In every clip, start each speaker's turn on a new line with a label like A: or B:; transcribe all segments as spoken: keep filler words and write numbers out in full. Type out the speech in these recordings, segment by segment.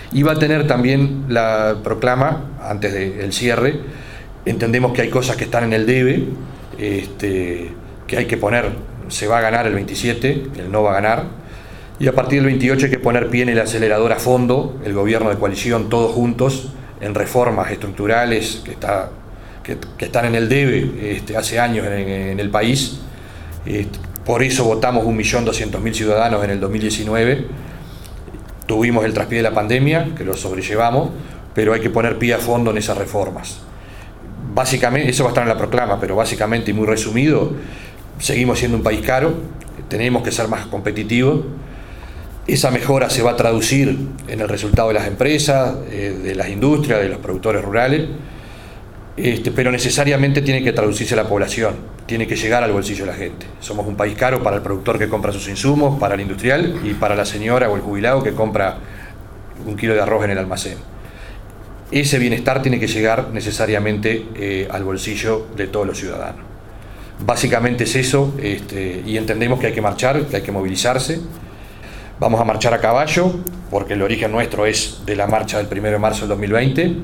A: Y va a tener también la proclama, antes del cierre, entendemos que hay cosas que están en el debe, este, que hay que poner, se va a ganar el veintisiete, el no va a ganar, y a partir del veintiocho hay que poner pie en el acelerador a fondo, el gobierno de coalición, todos juntos, en reformas estructurales que, está, que, que están en el debe este, hace años en, en el país. Este, por eso votamos un millón doscientos mil ciudadanos en el dos mil diecinueve. Tuvimos el traspié de la pandemia, que lo sobrellevamos, pero hay que poner pie a fondo en esas reformas. Básicamente, eso va a estar en la proclama, pero básicamente y muy resumido, seguimos siendo un país caro, tenemos que ser más competitivos. Esa mejora se va a traducir en el resultado de las empresas, eh, de las industrias, de los productores rurales, este, pero necesariamente tiene que traducirse a la población, tiene que llegar al bolsillo de la gente. Somos un país caro para el productor que compra sus insumos, para el industrial y para la señora o el jubilado que compra un kilo de arroz en el almacén. Ese bienestar tiene que llegar necesariamente eh, al bolsillo de todos los ciudadanos. Básicamente es eso, este, y entendemos que hay que marchar, que hay que movilizarse. Vamos a marchar a caballo, porque el origen nuestro es de la marcha del primero de marzo del dos mil veinte,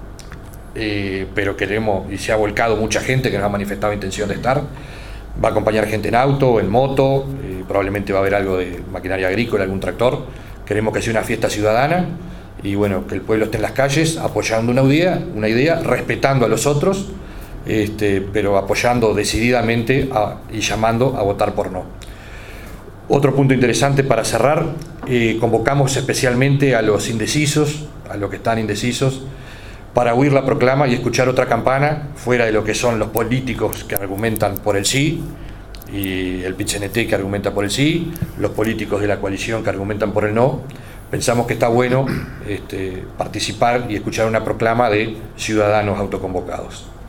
A: eh, pero queremos, y se ha volcado mucha gente que nos ha manifestado intención de estar. Va a acompañar gente en auto, en moto, eh, probablemente va a haber algo de maquinaria agrícola, algún tractor. Queremos que sea una fiesta ciudadana y bueno, que el pueblo esté en las calles apoyando una idea, una idea respetando a los otros, este, pero apoyando decididamente a, y llamando a votar por no. Otro punto interesante para cerrar, eh, convocamos especialmente a los indecisos, a los que están indecisos, para oír la proclama y escuchar otra campana, fuera de lo que son los políticos que argumentan por el sí, y el P C N T que argumenta por el sí, los políticos de la coalición que argumentan por el no. Pensamos que está bueno este, participar y escuchar una proclama de ciudadanos autoconvocados.